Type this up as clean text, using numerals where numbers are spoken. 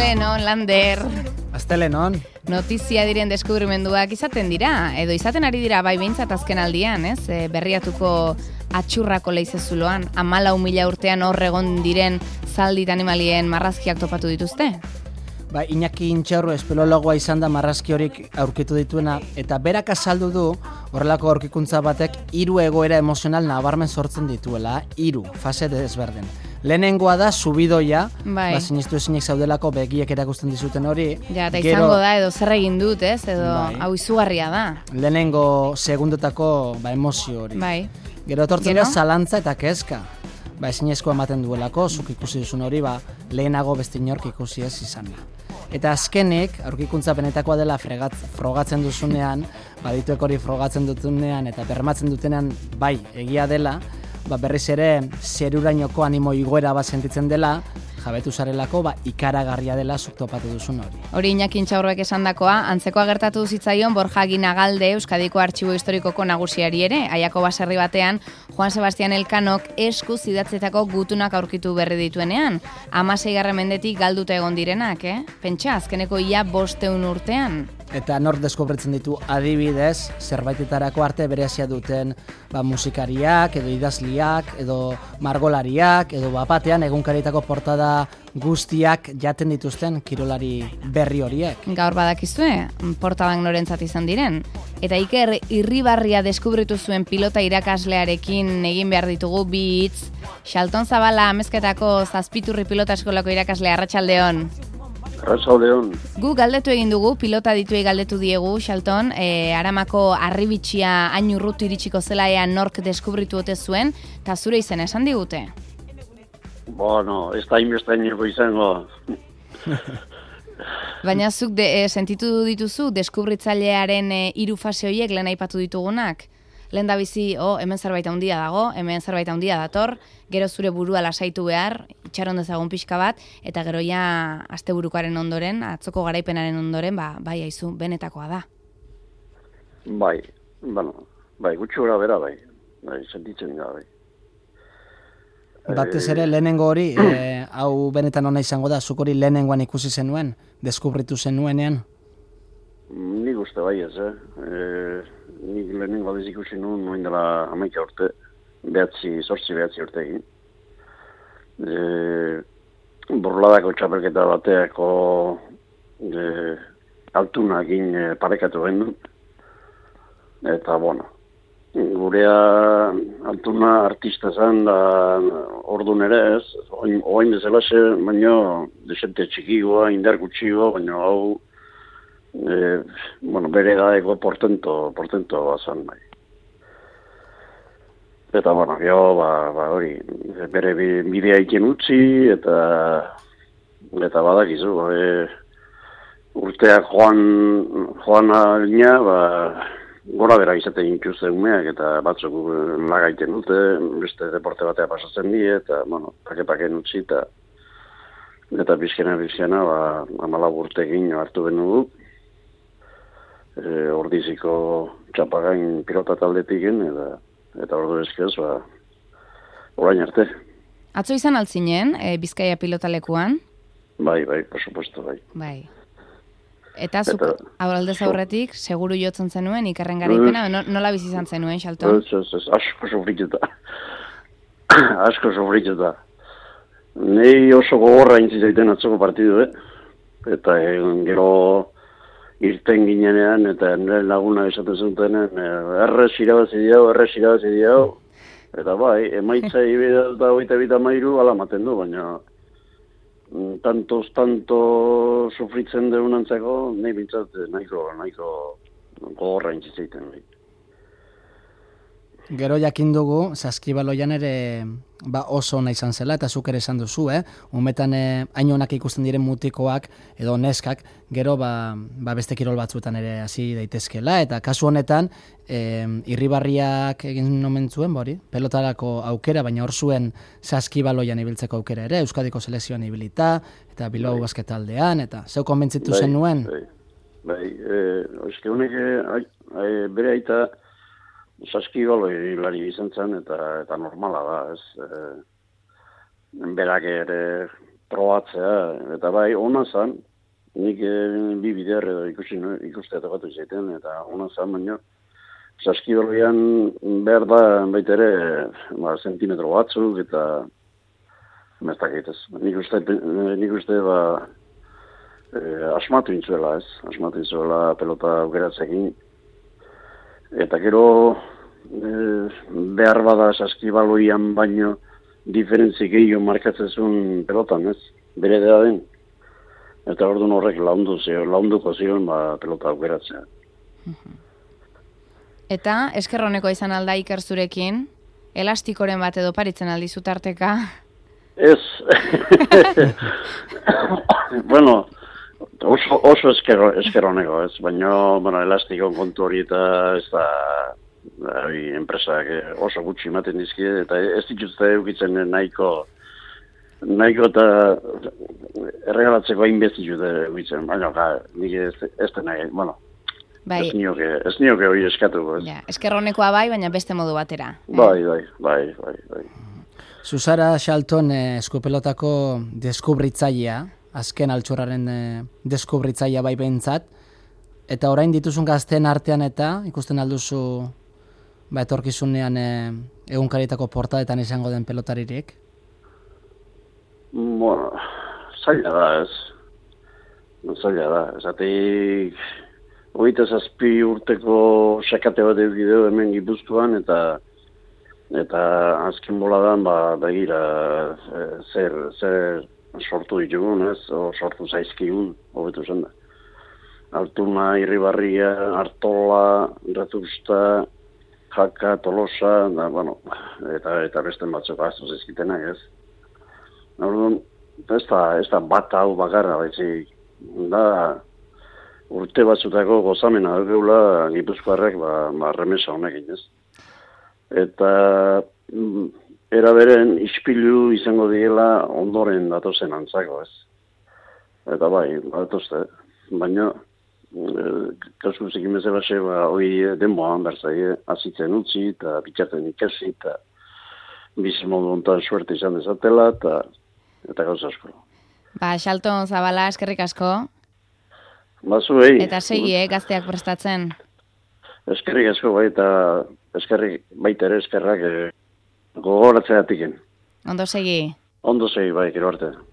Astelehenon, Lander. Astelehenon. Notizia diren deskubrimenduak izaten dira, edo izaten ari dira bai behintzat azken aldian, ez? Berriatuko atxurrako leizezuloan, 14.000 urtean hor egon diren zaldit animalien marrazkiak topatu dituzte? Iñaki Intxaurro espeleologoa izan da marrazki horik aurkitu dituena, eta berak azaldu du horrelako aurkikuntza batek 3 egoera emozional nabarmen sortzen dituela, 3 fase desberden. Lehenengoa da subidoia, sinistu ezinek zaudelako begiek erakusten dizuten hori. Ja, eta izango da, edo zer egin dut, ez? Edo hau izugarria da. Lehenengo segundotako emozio hori. Gero etortzen da zalantza eta kezka. Ezinezkoa ematen duelako, zuk ikusi duzun hori, lehenago beste inork ikusi ez izan da. Eta azkenik, aurkikuntza benetakoa dela frogatzen duzunean, badituek hori frogatzen dutunean eta bermatzen dutenean, egia dela, berriz ere zerurainoko animo igoera bat sentitzen dela, jabetu zarelako, ikaragarria dela zuk topatu duzun hori. Hori Iñaki Intxaurroek esandakoa, antzekoa gertatu zitzaion Borja Ginagalde Euskadiko Artxibo Historikoko nagusiari ere, Aiako baserri batean, Juan Sebastian Elkanok eskuz idatzetako gutunak aurkitu berri dituenean. 16. mendetik galduta egon direnak, Pentsa, azkeneko ia 500 urtean. Eta nor deskubritzen ditu adibidez, zerbaitetarako arte berezia duten musikariak, edo idazliak, edo margolariak, edo batean egunkaritako portada guztiak jaten dituzten kirolari berri horiek. Gaur badakizue, portadak norentzat izan diren. Eta Iker Irribarria deskubritu zuen pilota irakaslearekin egin behar ditugu bi hitz. Xalton Zabala amezketako Zazpiturri pilota eskolako irakaslea, arratsaldeon. Arratsaldeon. Gu galdetu egin dugu, pilota dituei galdetu diegu, Xalton, Aramako Arribitxia hain urrutu iritsiko zela ea nork deskubritu ote zuen, eta zure izena esan digute? Bueno, ez da inbestaineko izango. Baina zuk sentitu dituzu deskubritzailearen 3 fase horiek lehen aipatu ditugunak? Lehen da bizi, hemen zerbait handia dago, hemen zerbait handia dator, gero zure burua lasaitu behar, itxaron dezagun pixka bat, eta gero ja asteburukoaren ondoren, atzoko garaipenaren ondoren, aizu, benetakoa da. Gutxi gora bera, sentitzen da, Batez ere, lehenengo hori, hau benetan ona izango da, zuk hori lehenengoan ikusi zenuen, deskubritu zenuenean? Nik uste ez, nik lehenengo aldiz ikusi nuen, noin dela 11 urte, 8 urte egin. Borladako txapelketa bateako altunakin parekatu genuen. Eta, gurea altuna artista zen, da orduan ere ez, oain bezalaxe, baina desente txikigoa, indar gutxigoa, baina hau, bere gaeko portento bazan bai. Eta, hori, bere bidea iken utzi, eta badakizu, urteak joan alina, gora bera izaten intuzte umeak, eta batzuk lagaiten dute, beste deporte batea pasatzen die, eta, pake-paken utzi, eta bizkena, 14 urtekin hartu benugu, Ordiziko txapagain pilota taldetik eta ordu eskez, orain arte. Atzo izan altzinen, Bizkaia pilotalekuan? Bai, por supuesto, bai. Eta zuk aldez aurretik, seguru jotzen zenuen, Ikerren garaipena, nola bizi izan zenuen, Xalton? Asko sofrituta. Asko sofrituta. Nei oso gogorra intzizaiten atzoko partidu, eta gero irten ginenean, eta nire laguna esaten zutenen, errez irabazi diau, eta emaitza ibida eta 22 ala maten du, baina tanto sufritzen deunantzako, nahi bintzat nahiko gogorra intzizaiten. Gero jakin dugu, saskibaloian ere oso ona izan zela, eta zuk ere esan duzu, umetan hain onak ikusten diren mutikoak edo neskak, gero beste kirol batzuetan ere hasi daitezkela, eta kasu honetan, Irribarriak egin omen zuen, pelotarako aukera, baina hor zuen saskibaloian ibiltzeko aukera ere, Euskadiko selekzioan ibilita, eta Bilbao basketaldean, eta zeu konbentzitu zen nuen? Eske honek bere aita saskibaloi lari izan zen, eta normala da, ez. berak ere probatzea, eta bai, ona zan, nik bi bider edo ikuste eta batu izaten, eta ona zan, baina saskibaloian behar da baita ere zentimetro batzuk, eta mestakit ez. Nik uste asmatu intzuela ez, asmatu intzuela pelota aukeratzekin, eta gero behar bada saskibaloian baino diferentzi gehiago markatzen zuen pelotan, ez? Bere da den. Eta orduan horrek launduko zion pelota aukeratzea. Eta eskerroneko izan alda Iker zurekin, elastikoren bat edo paritzen aldi zutarteka? Ez. Bueno, oso eskerroneko, ez? Baina, elastiko kontu hori eta ez da enpresak oso gutxi ematen dizkie, eta ez dituzte eukitzen nahiko eta erregalatzeko hainbez dituzte eukitzen, baina nik ez da nahi, bueno, ez nioke hori eskatuko. Ja, eskerronekoa bai, baina beste modu batera. Bai. Zuzara Xalton eskupelotako deskubritzailea, azken altxorraren deskubritzailea bai behintzat, eta orain dituzun gazteen artean eta ikusten alduzu etorkizunean egunkarietako portadetan izango den pelotaririk? Bueno, zaila da ez. Zaila da. Esatik, 27 urteko sakate bat eukideu hemen Gipuzkoan, eta azken boladan, begira, zer sortu ditugun, ez? O sortu zaizkigun, hobetu zen da. Altuna, Irribarria, Artola, Retusta, Jaka, Tolosa, eta beste batzuk aztu zizkitenak, ez? Orduan, ez da bat hau bakarra, baizik, da urte batzutako gozamena duela Gipuzkoarrek remesa honekin, ez? Eta era beren ispilu izango diela ondoren datozen antzako, ez? Eta bai, datozte, baina kasu zikin bezabase, hori denboan berzaie, azitzen utzi, eta bitxaten ikasi, eta bizimodu ontan suerte izan dezatela, eta gauza asko. Xalton Zabala, eskerrik asko. Zuei. Eta segi, gazteak prestatzen. Eskerrik asko, bai, eta eskerrik baita ere eskerrak gogoratzea atiken. Ondo segi. Ondo segi, bai, gero arte.